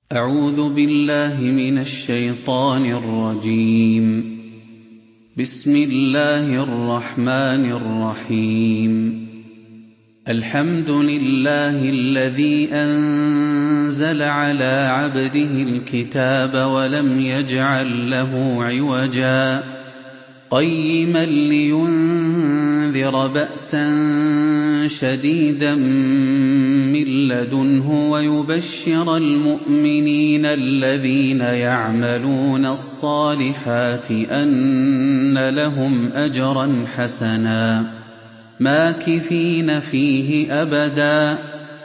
أعوذ بالله من الشيطان الرجيم. بسم الله الرحمن الرحيم. الحمد لله الذي أنزل على عبده الكتاب ولم يجعل له عوجا قيما لينذر بأسا شديدا من لدنه ويبشر المؤمنين الذين يعملون الصالحات أن لهم أجرا حسنا ماكثين فيه أبدا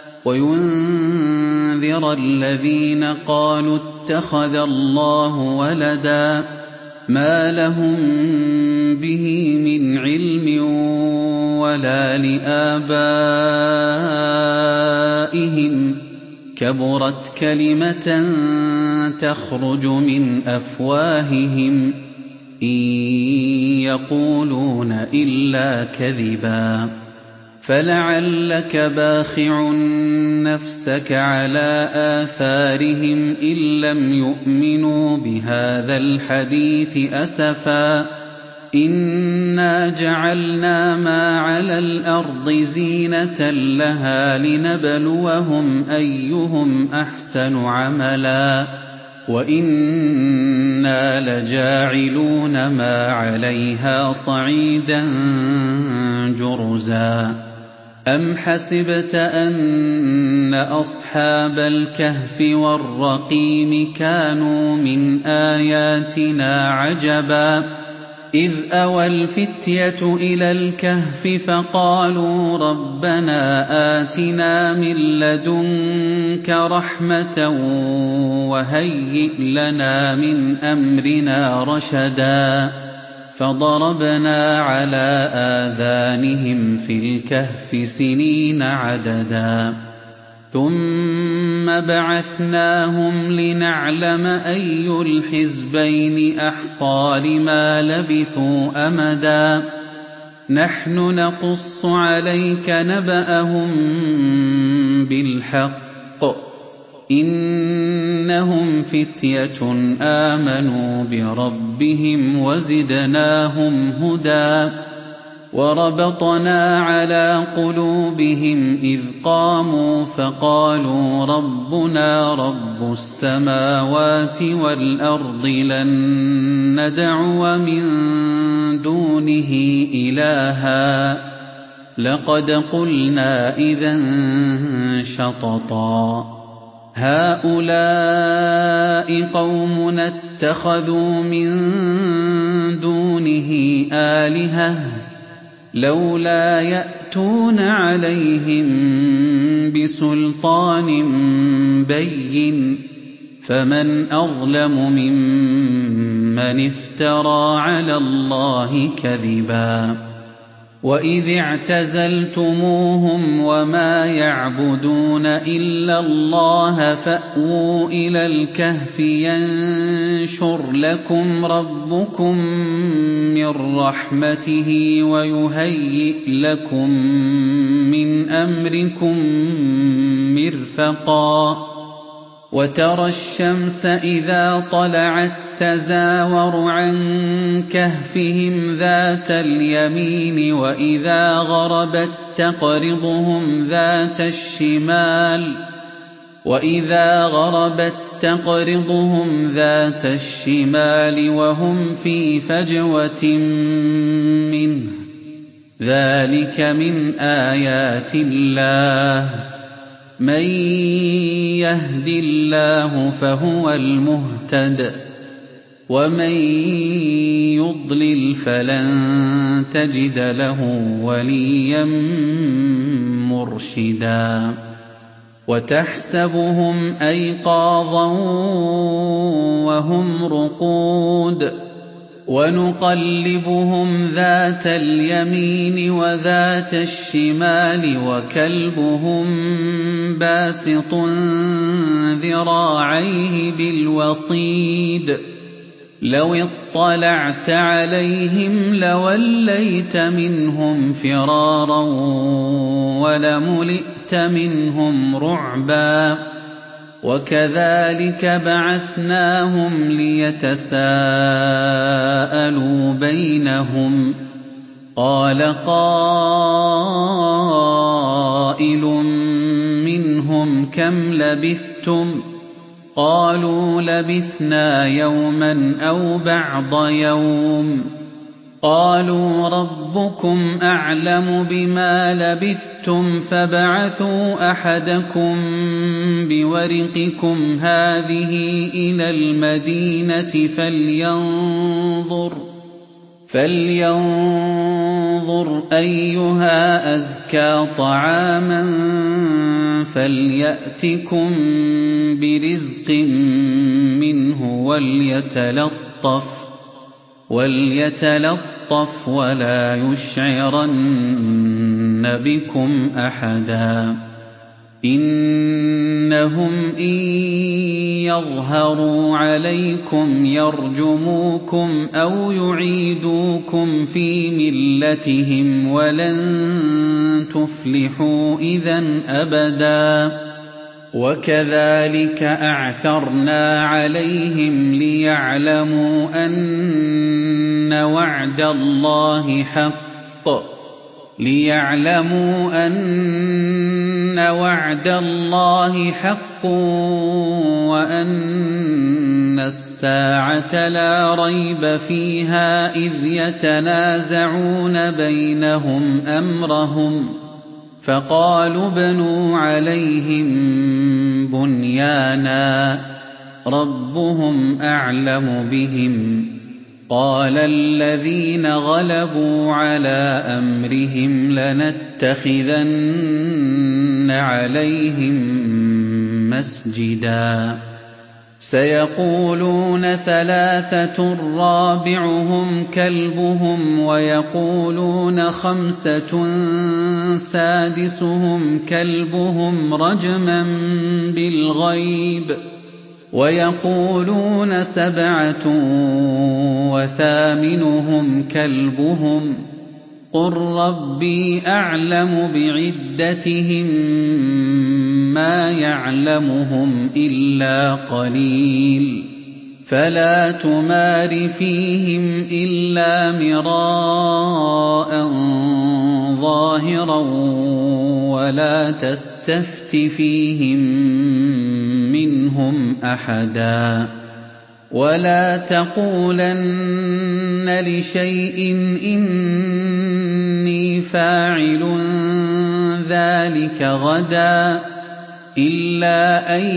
وينذر الذين قالوا اتخذ الله ولدا ما لهم به من علم ولا لآبائهم كبرت كلمة تخرج من أفواههم إن يقولون إلا كذبا فلعلك باخع نفسك على آثارهم إن لم يؤمنوا بهذا الحديث أسفا إنا جعلنا ما على الأرض زينة لها لنبلوهم أيهم أحسن عملا وإنا لجاعلون ما عليها صعيدا جرزا أم حسبت أن أصحاب الكهف والرقيم كانوا من آياتنا عجبا إذ أوى الفتية إلى الكهف فقالوا ربنا آتنا من لدنك رحمة وهيئ لنا من أمرنا رشدا فضربنا على آذانهم في الكهف سنين عددا ثم بعثناهم لنعلم أي الحزبين أحصى لما لبثوا أمدا نحن نقص عليك نبأهم بالحق إنهم فتية آمنوا بربهم وزدناهم هدى وربطنا على قلوبهم إذ قاموا فقالوا ربنا رب السماوات والأرض لن ندعو من دونه إلها لقد قلنا إذا شططا هؤلاء قومنا اتخذوا من دونه آلهة لولا يأتون عليهم بسلطان بين فمن أظلم ممن افترى على الله كذبا وإذ اعتزلتموهم وما يعبدون إلا الله فأووا إلى الكهف ينشر لكم ربكم من رحمته ويهيئ لكم من أمركم مرفقا وترى الشمس إذا طلعت تزاور عن كهفهم ذات اليمين وإذا غربت تقرضهم ذات الشمال وهم في فجوة منه ذلك من آيات الله من يهد الله فهو المهتد ومن يضلل فلن تجد له وليا مرشدا وتحسبهم أيقاظا وهم رقود ونقلبهم ذات اليمين وذات الشمال وكلبهم باسط ذراعيه بالوصيد لو اطلعت عليهم لوليت منهم فرارا ولملئت منهم رعبا وَكَذَٰلِكَ بَعَثْنَاهُمْ لِيَتَسَاءَلُوا بَيْنَهُمْ ۚ قَالَ قَائِلٌ مِّنْهُمْ كَمْ لَبِثْتُمْ ۖ قَالُوا لَبِثْنَا يَوْمًا أَوْ بَعْضَ يَوْمٍ ۚ قَالُوا رَبُّكُمْ أَعْلَمُ بِمَا لَبِثْتُمْ فَابْعَثُوا أَحَدَكُم بِوَرِقِكُمْ هَٰذِهِ إِلَى الْمَدِينَةِ فَلْيَنظُرْ أَيُّهَا أَزْكَىٰ طَعَامًا فَلْيَأْتِكُم بِرِزْقٍ مِّنْهُ وَلْيَتَلَطَّفْ وَلَا يُشْعِرَنَّ بِكُمْ أَحَدًا إِنَّهُمْ إِن يَظْهَرُوا عَلَيْكُمْ يَرْجُمُوكُمْ أَوْ يُعِيدُوكُمْ فِي مِلَّتِهِمْ وَلَن تُفْلِحُوا إِذًا أَبَدًا وَكَذَٰلِكَ أَعْثَرْنَا عَلَيْهِمْ لِيَعْلَمُوا أَنَّ وَعْدَ اللَّهِ حَقٌّ وَأَنَّ السَّاعَةَ لَا رَيْبَ فِيهَا إِذْ يَتَنَازَعُونَ بَيْنَهُمْ أَمْرَهُمْ فَقَالُوا ابْنُوا عَلَيْهِم بُنْيَانًا رَّبُّهُمْ أَعْلَمُ بِهِمْ ۚ قَالَ الَّذِينَ غَلَبُوا عَلَىٰ أَمْرِهِمْ لَنَتَّخِذَنَّ عَلَيْهِم مَّسْجِدًا سَيَقُولُونَ ثَلَاثَةٌ رَّابِعُهُمْ كَلْبُهُمْ وَيَقُولُونَ خَمْسَةٌ سَادِسُهُمْ كَلْبُهُمْ رَجْمًا بِالْغَيْبِ وَيَقُولُونَ سَبْعَةٌ وَثَامِنُهُمْ كَلْبُهُمْ ۚ قُل رَّبِّي أَعْلَمُ بِعِدَّتِهِم مَّا يَعْلَمُهُمْ إِلَّا قَلِيلٌ فَلَا تُمَارِ فِيهِمْ إِلَّا مِرَاءً ظَاهِرًا وَلَا تَسْتَفْتِ فِيهِم مِّنْهُمْ أَحَدًا وَلَا تَقُولَنَّ لِشَيْءٍ إِنِّي فَاعِلٌ ذَٰلِكَ غَدًا إِلَّا أَن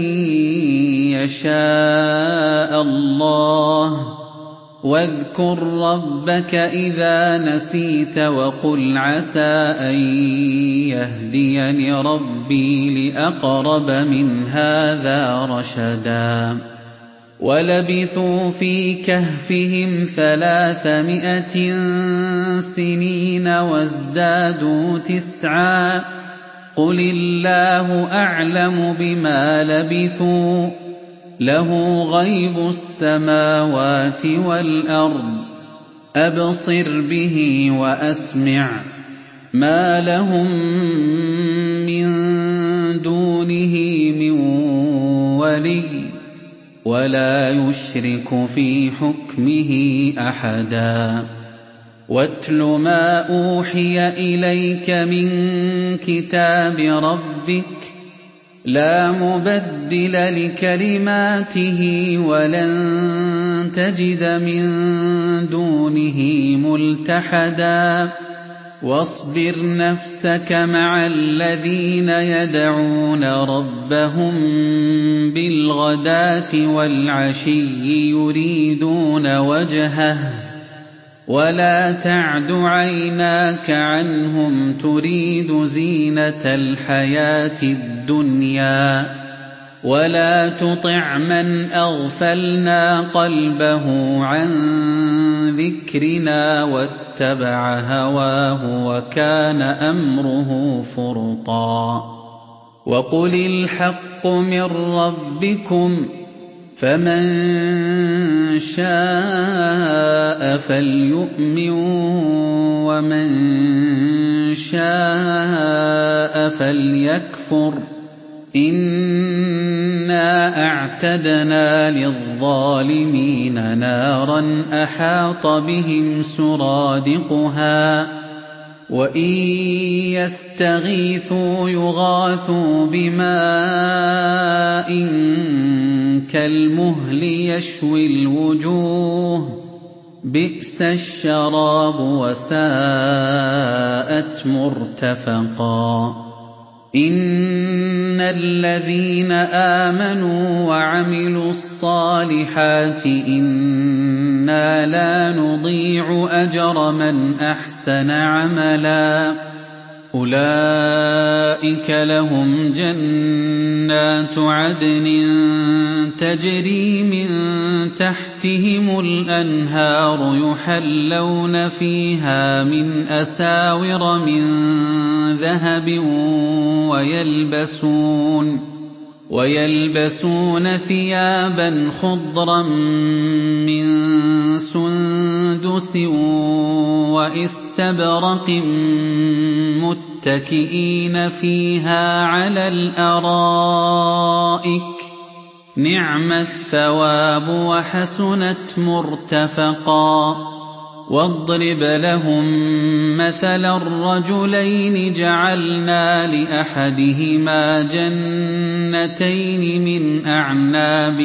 يَشَاءَ اللَّهُ ۚ وَاذْكُر رَّبَّكَ إِذَا نَسِيتَ وَقُلْ عَسَىٰ أَن يَهْدِيَنِ رَبِّي لِأَقْرَبَ مِنْ هَٰذَا رَشَدًا وَلَبِثُوا فِي كَهْفِهِمْ 300 سِنِينَ وَازْدَادُوا تِسْعًا ۚ قُلِ اللَّهُ أَعْلَمُ بِمَا لَبِثُوا ۖ لَهُ غَيْبُ السَّمَاوَاتِ وَالْأَرْضِ ۖ أَبْصِرْ بِهِ وَأَسْمِعْ ۚ مَا لَهُم مِّن دُونِهِ مِن وَلِيٍّ وَلَا يُشْرِكُ فِي حُكْمِهِ أَحَدًا وَاتْلُ مَا أُوحِيَ إِلَيْكَ مِن كِتَابِ رَبِّكَ ۖ لَا مُبَدِّلَ لِكَلِمَاتِهِ وَلَن تَجِدَ مِن دُونِهِ مُلْتَحَدًا وَاصْبِرْ نَفْسَكَ مَعَ الَّذِينَ يَدْعُونَ رَبَّهُم بِالْغَدَاةِ وَالْعَشِيِّ يُرِيدُونَ وَجْهَهُ ۖ وَلَا تَعْدُ عَيْنَاكَ عَنْهُمْ تُرِيدُ زِينَةَ الْحَيَاةِ الدُّنْيَا ۖ وَلَا تُطِعْ مَنْ أَغْفَلْنَا قَلْبَهُ عَن ذِكْرِنَا وَاتَّبَعَ هَوَاهُ وَكَانَ أَمْرُهُ فُرُطًا وَقُلِ الْحَقُّ مِن رَّبِّكُمْ ۖ فَمَن شَاءَ فَلْيُؤْمِن وَمَن شَاءَ فَلْيَكْفُرْ إِنَّا إِنَّا أَعْتَدْنَا لِلظَّالِمِينَ نَارًا أَحَاطَ بِهِمْ سُرَادِقُهَا وَإِن يَسْتَغِيثُوا يُغَاثُوا بِمَاءٍ كَالْمُهْلِ يَشْوِي الْوُجُوهَ بِئْسَ الشَّرَابُ وَسَاءَتْ مُرْتَفَقًا إِنَّ الَّذِينَ آمَنُوا وَعَمِلُوا الصَّالِحَاتِ إِنَّا لَا نُضِيعُ أَجْرَ مَنْ أَحْسَنَ عَمَلًا أُولَئِكَ لَهُمْ جَنَّاتُ عَدْنٍ تَجْرِي مِن تَحْتِهِمُ الْأَنْهَارُ يُحَلَّوْنَ فِيهَا مِنْ أَسَاوِرَ مِن ذَهَبٍ وَيَلْبَسُونَ ثِيَابًا خُضْرًا مِّن سُندُسٍ وَإِسْتَبْرَقٍ مُّتَّكِئِينَ فِيهَا عَلَى الْأَرَائِكِ ۚ نِعْمَ الثَّوَابُ وَحَسُنَتْ مُرْتَفَقًا وَاضْرِبْ لَهُم مَّثَلًا رَّجُلَيْنِ جَعَلْنَا لِأَحَدِهِمَا جَنَّتَيْنِ مِنْ أَعْنَابٍ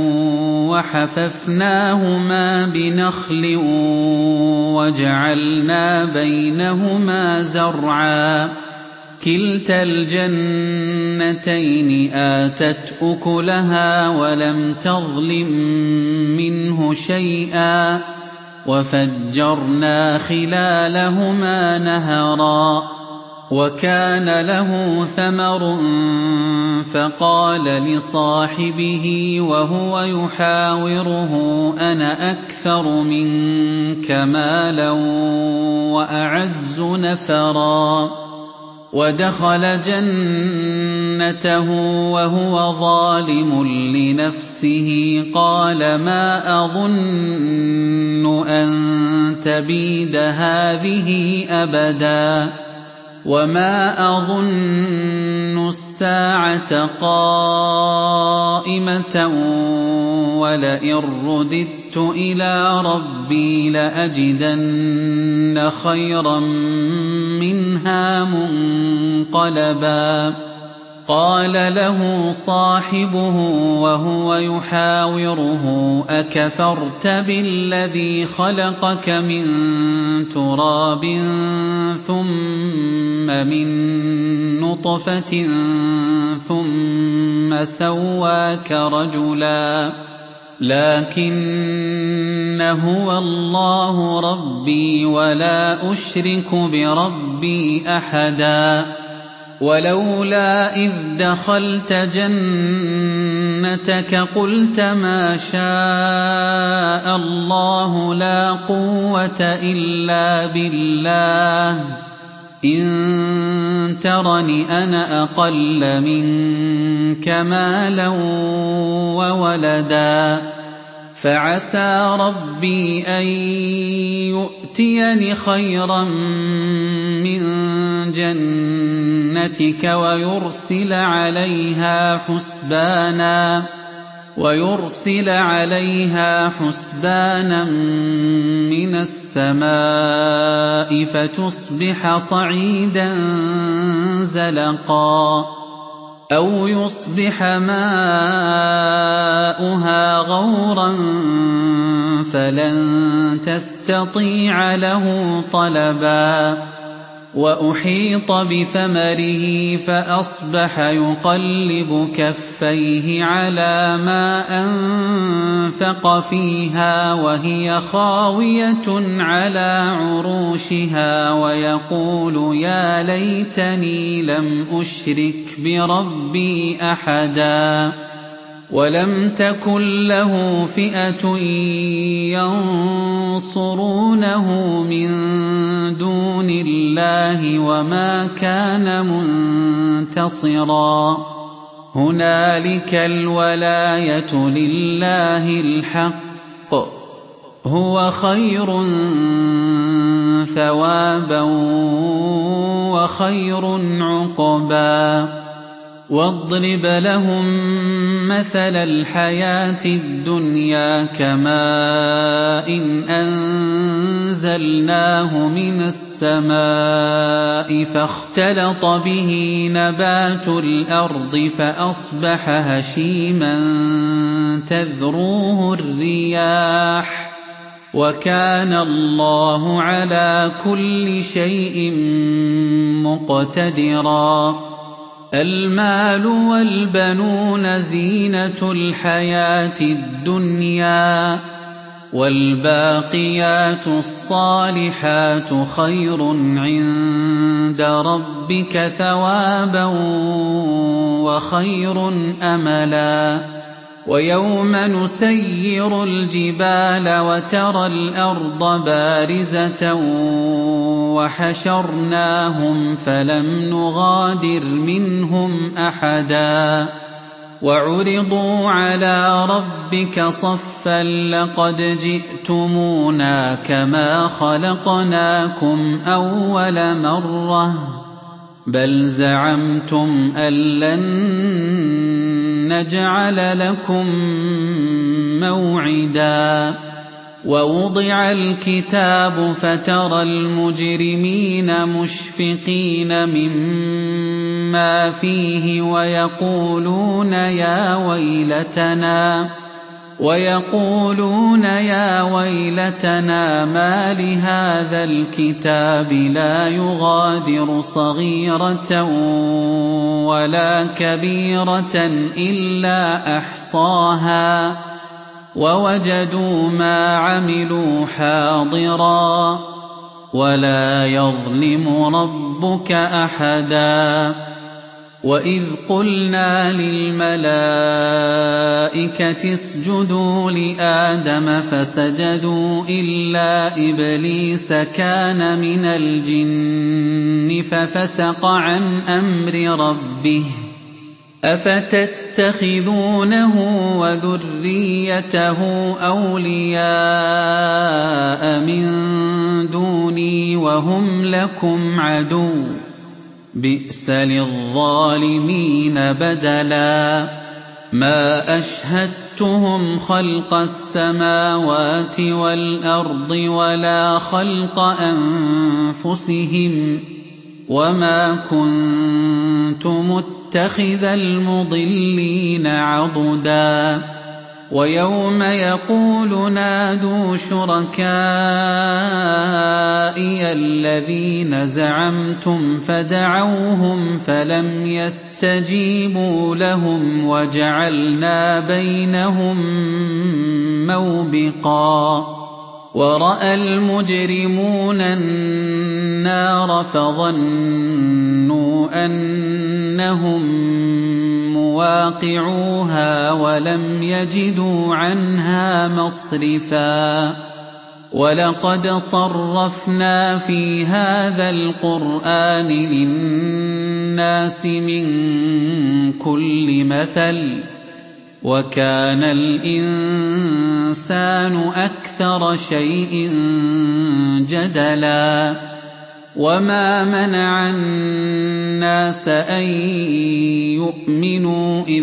وَحَفَفْنَاهُمَا بِنَخْلٍ وَجَعَلْنَا بَيْنَهُمَا زَرْعًا كِلْتَا الْجَنَّتَيْنِ آتَتْ أُكُلَهَا وَلَمْ تَظْلِم مِّنْهُ شَيْئًا وَفَجَّرْنَا خِلَالَهُمَا نَهَرًا وَكَانَ لَهُ ثَمَرٌ فَقَالَ لِصَاحِبِهِ وَهُوَ يُحَاوِرُهُ أَنَا أَكْثَرُ مِنكَ مَالًا وَأَعَزُّ نَفَرًا وَدَخَلَ جَنَّتَهُ وَهُوَ ظَالِمٌ لِّنَفْسِهِ قَالَ مَا أَظُنُّ أَن تَبِيدَ هَٰذِهِ أَبَدًا وَمَا أَظُنُّ السَّاعَةَ قَائِمَةً وَلَئِن رُّدِدتُّ إِلَىٰ رَبِّي لَأَجِدَنَّ خَيْرًا مِّنْهَا مُنقَلَبًا قَالَ لَهُ صَاحِبُهُ وَهُوَ يُحَاوِرُهُ أَكَفَرْتَ بِالَّذِي خَلَقَكَ مِن تُرَابٍ ثُمَّ مِن نُّطْفَةٍ ثُمَّ سَوَّاكَ رَجُلًا لَّٰكِنَّ هُوَ اللَّهُ رَبِّي وَلَا أُشْرِكُ بِرَبِّي أَحَدًا وَلَوْلَا إِذْ دَخَلْتَ جَنَّتَكَ قُلْتَ مَا شَاءَ اللَّهُ لَا قُوَّةَ إِلَّا بِاللَّهِ إِن تَرَنِ أَنَا أَقَلَّ مِنكَ مَالًا وَوَلَدًا فَعَسَىٰ رَبِّي أَن يُؤْتِيَنِ خَيْرًا مِّن جَنَّتِكَ وَيُرْسِلَ عَلَيْهَا حُسْبَانًا مِّنَ السَّمَاءِ فَتُصْبِحَ صَعِيدًا زَلَقًا أَوْ يُصْبِحَ مَاؤُهَا غَوْرًا فَلَن تَسْتَطِيعَ لَهُ طَلَبًا وَأُحِيطَ بِثَمَرِهِ فَأَصْبَحَ يُقَلِّبُ كَفَّيْهِ عَلَىٰ مَا أَنفَقَ فِيهَا وَهِيَ خَاوِيَةٌ عَلَىٰ عُرُوشِهَا وَيَقُولُ يَا لَيْتَنِي لَمْ أُشْرِكْ بِرَبِّي أَحَدًا وَلَمْ تَكُن لَّهُ فِئَةٌ يَنصُرُونَهُ مِن دُونِ اللَّهِ وَمَا كَانَ مُنتَصِرًا هُنَالِكَ الْوَلَايَةُ لِلَّهِ الْحَقِّ ۚ هُوَ خَيْرٌ ثَوَابًا وَخَيْرٌ عُقْبًا واضرب لهم مثل الحياة الدنيا كماء أنزلناه من السماء فاختلط به نبات الأرض فأصبح هشيما تذروه الرياح وكان الله على كل شيء مقتدرا المال والبنون زينة الحياة الدنيا والباقيات الصالحات خير عند ربك ثوابا وخير أملا ويوم نسير الجبال وترى الأرض بارزة وحشرناهم فلم نغادر منهم أحدا وعرضوا على ربك صفا لقد جئتمونا كما خلقناكم أول مرة بل زعمتم أن لن نجعل لكم موعدا ووضع الكتاب فترى المجرمين مشفقين مما فيه ويقولون يا ويلتنا ما لهذا الكتاب لا يغادر صغيرة ولا كبيرة إلا أحصاها ووجدوا ما عملوا حاضرا ولا يظلم ربك أحدا وإذ قلنا للملائكة اسجدوا لآدم فسجدوا إلا إبليس كان من الجن ففسق عن أمر ربه أفتتخذونه وذريته أولياء من دوني وهم لكم عدو بئس للظالمين بدلا ما أشهدتهم خلق السماوات والأرض ولا خلق أنفسهم وما كنت متخذ المضلين عضدا ويوم يقول نادوا شركائي الذين زعمتم فدعوهم فلم يستجيبوا لهم وجعلنا بينهم موبقا ورأى المجرمون النار فظنوا أنهم مواقعوها ولم يجدوا عنها مصرفا ولقد صرفنا في هذا القرآن للناس من كل مثل وكان الإنسان أكثر شيء جدلا وما منع الناس أن يؤمنوا إذ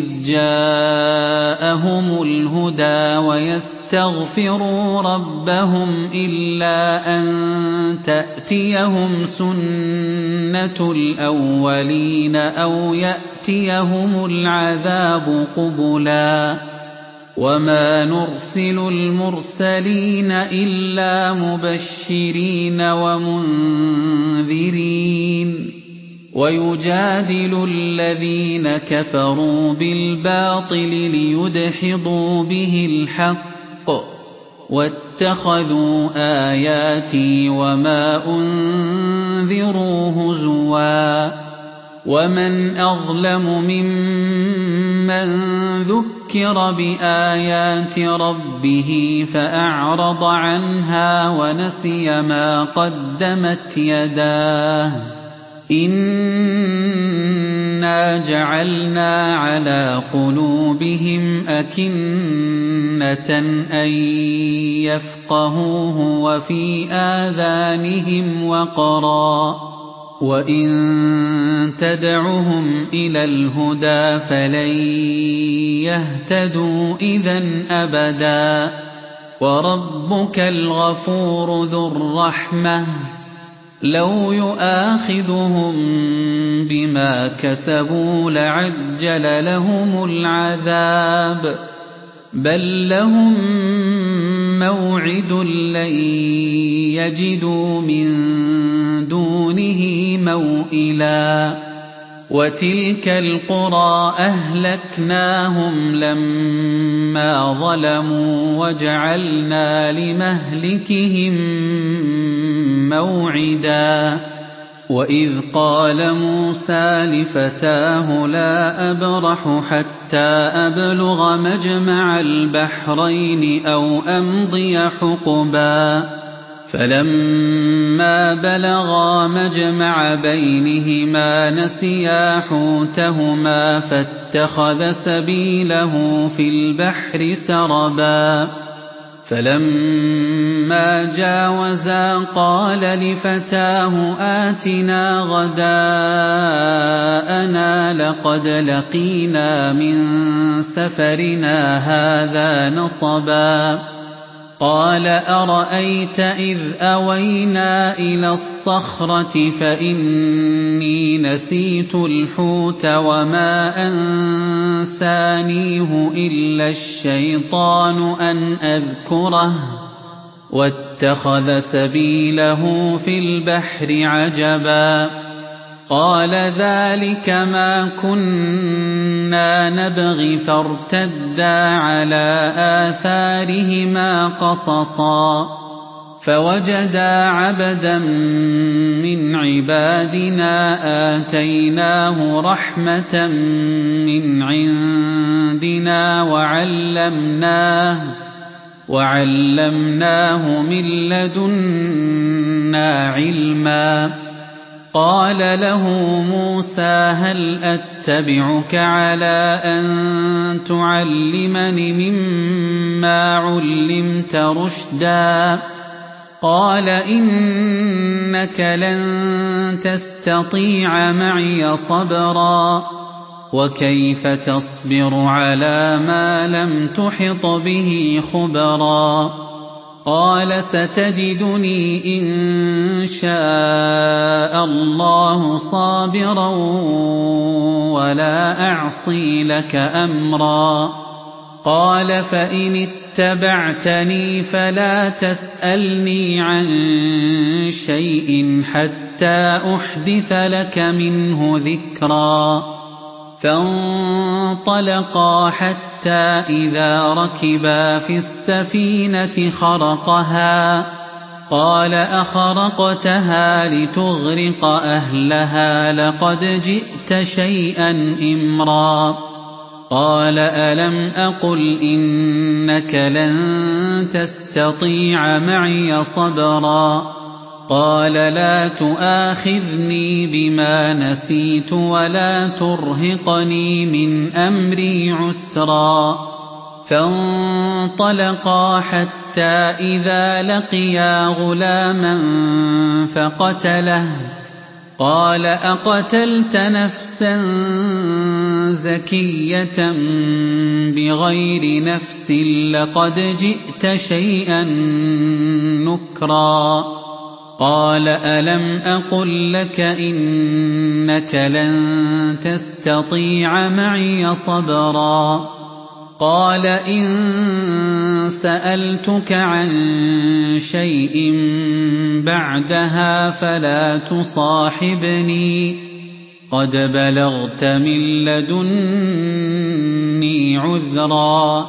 جاءهم الهدى ويستغفروا ربهم إلا أن تأتيهم سنة الأولين أو يأتيهم العذاب قبلا وما نرسل المرسلين إلا مبشرين ومنذرين ويجادل الذين كفروا بالباطل ليدحضوا به الحق واتخذوا آياتي وما أنذروا هزوا ومن أظلم ممن ذكر بآيات ربه فأعرض عنها ونسي ما قدمت يداه إنا جعلنا على قلوبهم أكنة أن يفقهوه وفي آذانهم وقرا وَإِن تَدْعُهُمْ إِلَى الْهُدَىٰ فَلَن يَهْتَدُوا إِذًا أَبَدًا ۚ وَرَبُّكَ الْغَفُورُ ذُو الرَّحْمَةِ ۖ لَوْ يُؤَاخِذُهُم بِمَا كَسَبُوا لَعَجَّلَ لَهُمُ الْعَذَابَ ۚ بَل لَّهُم مَّوْعِدٌ لَّن يَجِدُوا مِن دُونِهِ مَوْئِلًا وَتِلْكَ الْقُرَىٰ أَهْلَكْنَاهُمْ لَمَّا ظَلَمُوا وَجَعَلْنَا لِمَهْلِكِهِم مَّوْعِدًا وَإِذْ قَالَ مُوسَىٰ لِفَتَاهُ لَا أَبْرَحُ حَتَّىٰ أَبْلُغَ مَجْمَعَ الْبَحْرَيْنِ أَوْ أَمْضِيَ حُقُبًا فَلَمَّا بَلَغَا مَجْمَعَ بَيْنِهِمَا نَسِيَا حُوتَهُمَا فَاتَّخَذَ سَبِيلَهُ فِي الْبَحْرِ سَرَبًا فَلَمَّا جَاوَزَا قَالَ لِفَتَاهُ آتِنَا غَدَاءَنَا لَقَدْ لَقِينَا مِن سَفَرِنَا هَٰذَا نَصَبًا قَالَ أَرَأَيْتَ إِذْ أَوَيْنَا إِلَى الصَّخْرَةِ فَإِنِّي نَسِيتُ الْحُوتَ وَمَا أَنسَانِيهُ إِلَّا الشَّيْطَانُ أَنْ أَذْكُرَهُ ۚ وَاتَّخَذَ سَبِيلَهُ فِي الْبَحْرِ عَجَبًا قَالَ ذَٰلِكَ مَا كُنَّا نَبْغِ فَارْتَدَّا عَلَىٰ آثَارِهِمَا قَصَصًا فَوَجَدَا عَبْدًا مِّنْ عِبَادِنَا آتَيْنَاهُ رَحْمَةً مِّنْ عِندِنَا وَعَلَّمْنَاهُ مِن لَّدُنَّا عِلْمًا قَالَ لَهُ مُوسَىٰ هَلْ أَتَّبِعُكَ عَلَىٰ أَن تُعَلِّمَنِ مِمَّا عُلِّمْتَ رُشْدًا قَالَ إِنَّكَ لَن تَسْتَطِيعَ مَعِيَ صَبْرًا وَكَيْفَ تَصْبِرُ عَلَىٰ مَا لَمْ تُحِطْ بِهِ خُبْرًا قَالَ سَتَجِدُنِي إِن شَاءَ اللَّهُ صَابِرًا وَلَا أَعْصِي لَكَ أَمْرًا قَالَ فَإِنِ اتَّبَعْتَنِي فَلَا تَسْأَلْنِي عَن شَيْءٍ حَتَّىٰ أُحْدِثَ لَكَ مِنْهُ ذِكْرًا فَانطَلَقَا حَتَّىٰ إِذَا رَكِبَا فِي السَّفِينَةِ خَرَقَهَا قَالَ أَخَرَقْتَهَا لِتُغْرِقَ أَهْلَهَا لَقَدْ جِئْتَ شَيْئًا إِمْرًا قَالَ أَلَمْ أَقُلْ إِنَّكَ لَن تَسْتَطِيعَ مَعِيَ صَبْرًا قَالَ لَا تُؤَاخِذْنِي بِمَا نَسِيتُ وَلَا تُرْهِقْنِي مِنْ أَمْرِي عُسْرًا فَانطَلَقَا حَتَّىٰ إِذَا لَقِيَا غُلَامًا فَقَتَلَهُ قَالَ أَقَتَلْتَ نَفْسًا زَكِيَّةً بِغَيْرِ نَفْسٍ لَّقَدْ جِئْتَ شَيْئًا نُّكْرًا قَالَ أَلَمْ أَقُل لَّكَ إِنَّكَ لَن تَسْتَطِيعَ مَعِيَ صَبْرًا قَالَ إِن سَأَلْتُكَ عَن شَيْءٍ بَعْدَهَا فَلَا تُصَاحِبْنِي قَدْ بَلَغْتَ مِن لَّدُنِّي عُذْرًا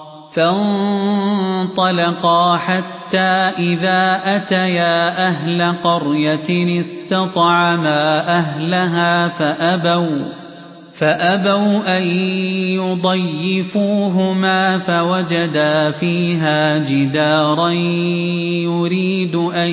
فَانطَلَقَا حَتَّىٰ إِذَا أَتَيَا أَهْلَ قَرْيَةٍ اسْتَطْعَمَا أَهْلَهَا فَأَبَوْا أَن يُضَيِّفُوهُمَا فَوَجَدَا فِيهَا جِدَارًا يُرِيدُ أَن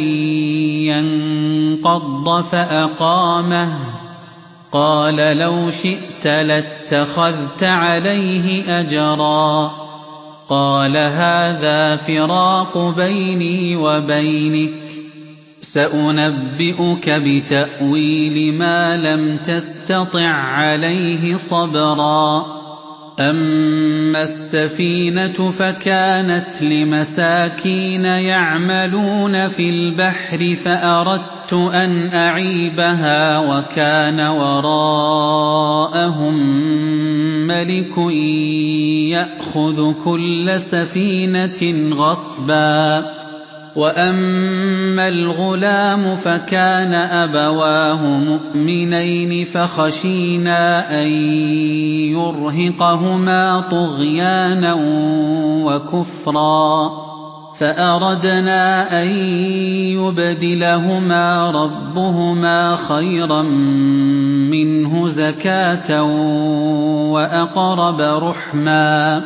يَنقَضَّ فَأَقَامَهُ قَالَ لَوْ شِئْتَ لَاتَّخَذْتَ عَلَيْهِ أَجْرًا قَالَ هَٰذَا فِرَاقُ بَيْنِي وَبَيْنِكَ سأنبئك بتأويل ما لم تستطع عليه صبرا أما السفينة فكانت لمساكين يعملون في البحر فأردت أن أعيبها وكان وراءهم ملك يأخذ كل سفينة غصبا وأما الغلام فكان أبواه مؤمنين فخشينا أن يرهقهما طغيانا وكفرا فأردنا أن يبدلهما ربهما خيرا منه زكاة وأقرب رحما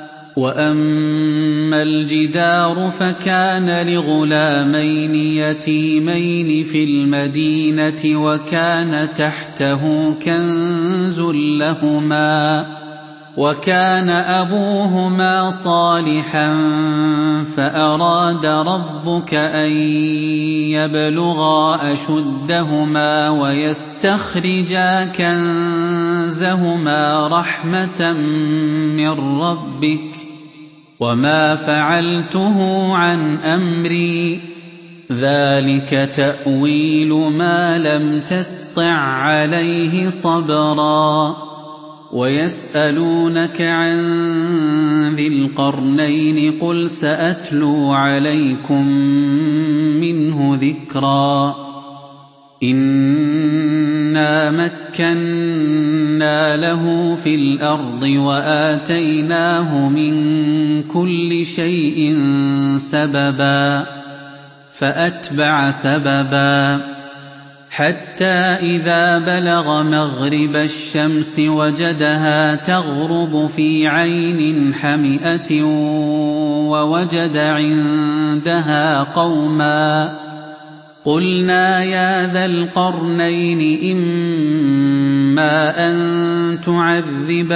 وأما الجدار فكان لغلامين يتيمين في المدينة وكان تحته كنز لهما وكان أبوهما صالحا فأراد ربك أن يبلغا أشدهما ويستخرجا كنزهما رحمة من ربك وما فعلته عن أمري ذلك تأويل ما لم تسطع عليه صبرا ويسألونك عن ذي القرنين قل سأتلو عليكم منه ذكرا إنا مكنا له في الأرض وآتيناه من كل شيء سببا فأتبع سببا حتى إذا بلغ مغرب الشمس وجدها تغرب في عين حمئة ووجد عندها قوما قلنا يا ذا القرنين إما أن تعذب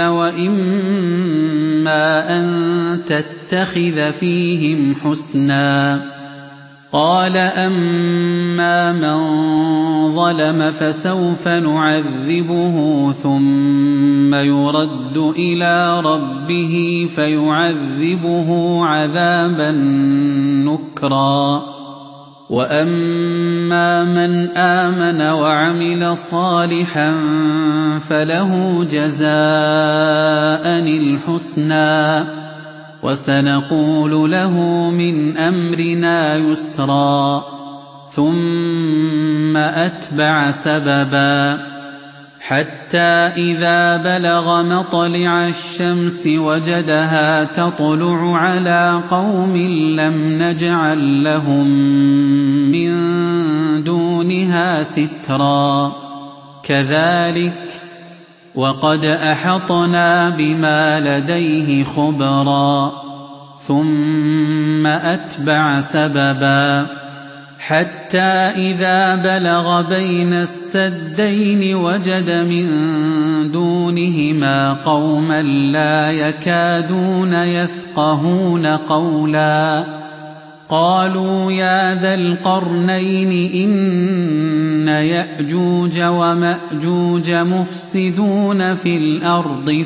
وإما أن تتخذ فيهم حسنا قال أما من ظلم فسوف نعذبه ثم يرد إلى ربه فيعذبه عذابا نكرا وأما من آمن وعمل صالحا فله جزاء الحسنى وسنقول له من أمرنا يسرا ثم أتبع سببا حتى إذا بلغ مطلع الشمس وجدها تطلع على قوم لم نجعل لهم من دونها سترا كذلك وقد أحطنا بما لديه خبرا ثم أتبع سببا حتى إذا بلغ بين السدين وجد من دونهما قوما لا يكادون يفقهون قولا قالوا يا ذا القرنين إن يأجوج ومأجوج مفسدون في الأرض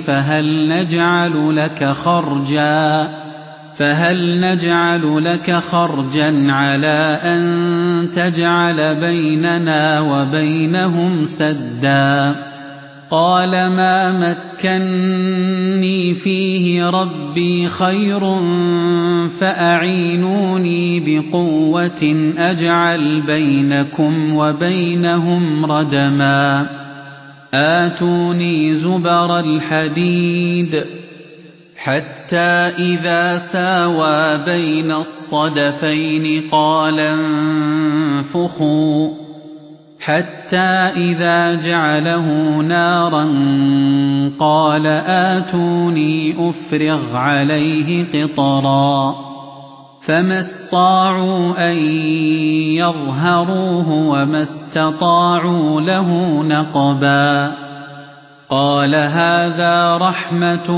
فهل نجعل لك خرجا على أن تجعل بيننا وبينهم سدا قال ما مكني فيه ربي خير فأعينوني بقوة أجعل بينكم وبينهم ردما آتوني زبر الحديد حتى إذا ساوى بين الصدفين قال انفخوا حتى إذا جعله نارا قال آتوني أفرغ عليه قطرا فما استطاعوا أن يظهروه وما استطاعوا له نقبا قال هذا رحمة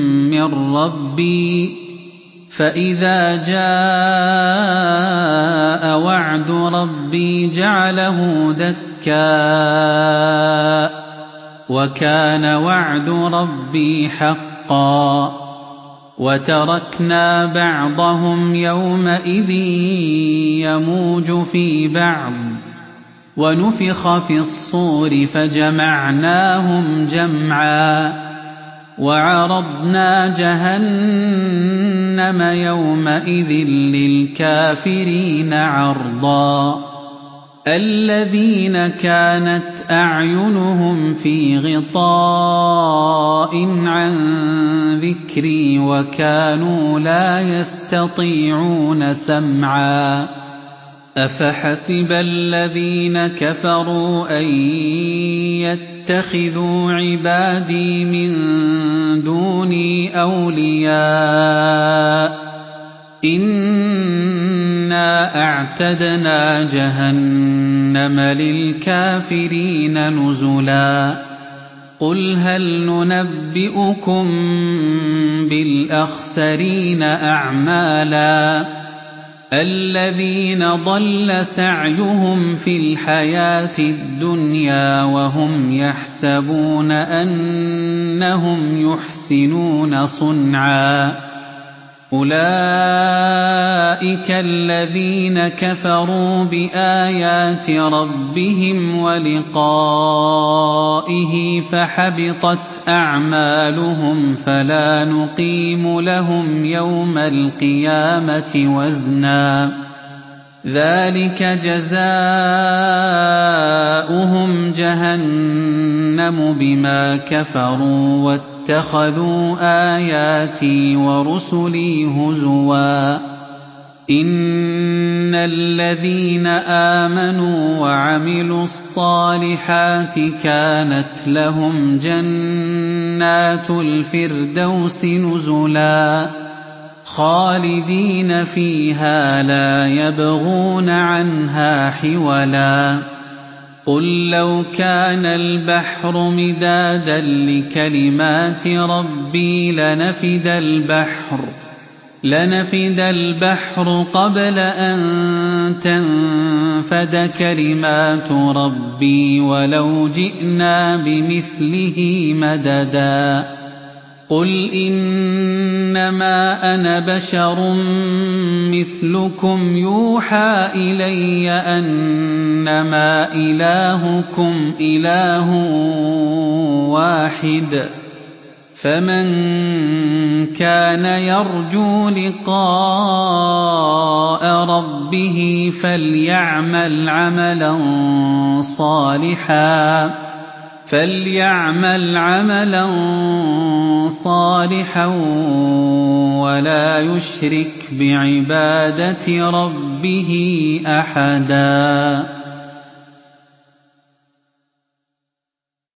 من ربي فإذا جاء جَاءَ وَعْدُ رَبِّي جَعَلَهُ دَكَّاءَ وَكَانَ وَعْدُ رَبِّي حَقًّا وَتَرَكْنَا بَعْضَهُمْ يَوْمَئِذٍ يَمُوجُ فِي بَعْضٍ وَنُفِخَ فِي الصُّورِ فَجَمَعْنَاهُمْ جَمْعًا وَعَرَضْنَا جَهَنَّمَ يَوْمَئِذٍ لِّلْكَافِرِينَ عَرْضًا الَّذِينَ كَانَتْ أَعْيُنُهُمْ فِي غِطَاءٍ عَن ذِكْرِي وَكَانُوا لَا يَسْتَطِيعُونَ سَمْعًا أَفَحَسِبَ الَّذِينَ كَفَرُوا أَن يَتَّخِذُوا عِبَادِي مِن دُونِي أَوْلِيَاءَ إِنَّا أَعْتَدْنَا جَهَنَّمَ لِلْكَافِرِينَ نُزُلًا قُلْ هَلْ نُنَبِّئُكُم بِالْأَخْسَرِينَ أَعْمَالًا الَّذِينَ ضَلَّ سَعْيُهُمْ فِي الْحَيَاةِ الدُّنْيَا وَهُمْ يَحْسَبُونَ أَنَّهُمْ يُحْسِنُونَ صُنْعًا أُولَئِكَ الَّذِينَ كَفَرُوا بِآيَاتِ رَبِّهِمْ وَلِقَائِهِ فَحَبِطَتْ أَعْمَالُهُمْ فَلَا نُقِيمُ لَهُمْ يَوْمَ الْقِيَامَةِ وَزْنًا ذَلِكَ جَزَاؤُهُمْ جَهَنَّمُ بِمَا كَفَرُوا وَاتَّخَذُوا آيَاتِي وَرُسُلِي هُزُوًا إِنَّ الَّذِينَ آمَنُوا وَعَمِلُوا الصَّالِحَاتِ كَانَتْ لَهُمْ جَنَّاتُ الْفِرْدَوْسِ نُزُلًا خَالِدِينَ فِيهَا لَا يَبْغُونَ عَنْهَا حِوَلًا قُل لَّوْ كَانَ الْبَحْرُ مِدَادًا لِّكَلِمَاتِ رَبِّي لَنَفِدَ الْبَحْرُ قَبْلَ أَن تَنفَدَ كَلِمَاتُ رَبِّي وَلَوْ جِئْنَا بِمِثْلِهِ مَدَدًا قُلْ إِنَّمَا أَنَا بَشَرٌ مِّثْلُكُمْ يُوحَىٰ إِلَيَّ أَنَّمَا إِلَٰهُكُمْ إِلَٰهٌ وَاحِدٌ فَمَن كَانَ يَرْجُو لِقَاءَ رَبِّهِ فَلْيَعْمَلْ عَمَلًا صَالِحًا وَلَا يُشْرِكْ بِعِبَادَةِ رَبِّهِ أَحَدًا